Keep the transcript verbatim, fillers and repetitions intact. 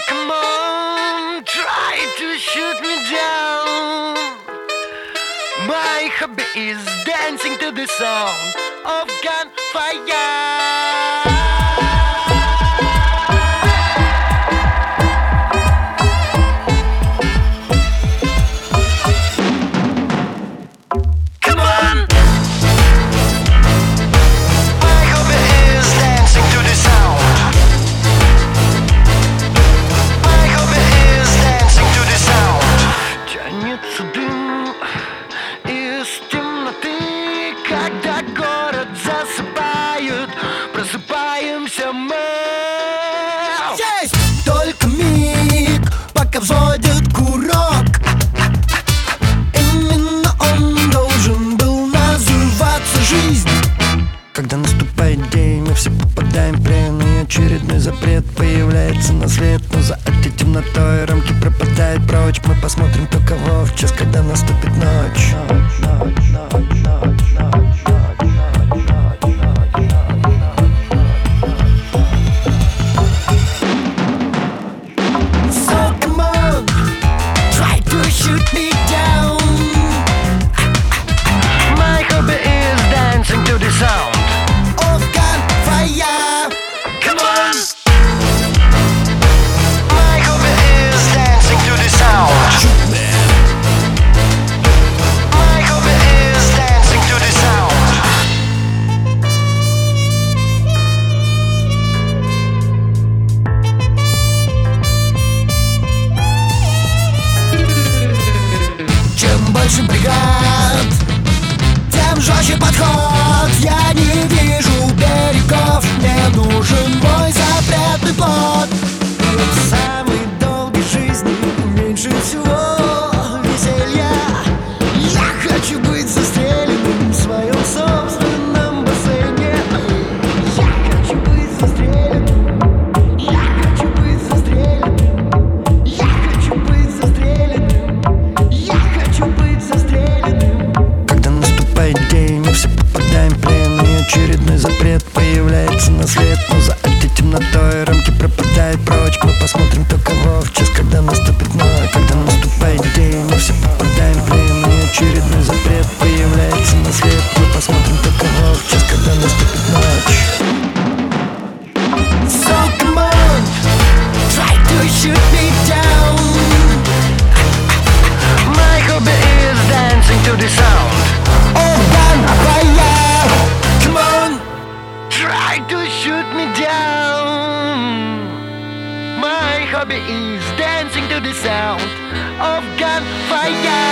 come on, try to shoot me down. My hobby is dancing to the sound of gunfire. Когда город засыпает, просыпаемся мы. Есть только миг, пока взводит курок. Именно он должен был называться жизнь. Когда наступает день, мы все попадаем в плен, и очередной запрет появляется на свет. Но за этой темнотой рамки пропадают прочь. Мы посмотрим только в час, когда наступит ночь. Ночь, ночь, ночь, ночь. Shoot me down. My hobby is dancing to the sound of gunfire. Come on. My hobby is dancing to the sound. Shoot me. My hobby is dancing to the sound. Чем больше бригад, тем жестче подход. Я не вижу берегов, мне нужен мой запретный плод. В самой долгой жизни меньше всего веселья. Я хочу быть застреленным в своем собственном бассейне. Я хочу быть застреленным. Я хочу быть застреленным. Я хочу быть застреленным. Я хочу быть застреленным. Когда наступает день, мы все попадаем в плен, и очередной запрет появляется на свет. Но за этой темнотой рамки пропадают прочь. Мы посмотрим только в час, когда наступит ночь. Когда наступает день, мы все попадаем в плен, и очередной запрет появляется на свет. Мы посмотрим только в час, когда наступит ночь. So come on, try to shoot me down. My hobby is dancing to the sound of gunfire. Come on, try to shoot me down. My hobby is dancing to the sound of gunfire.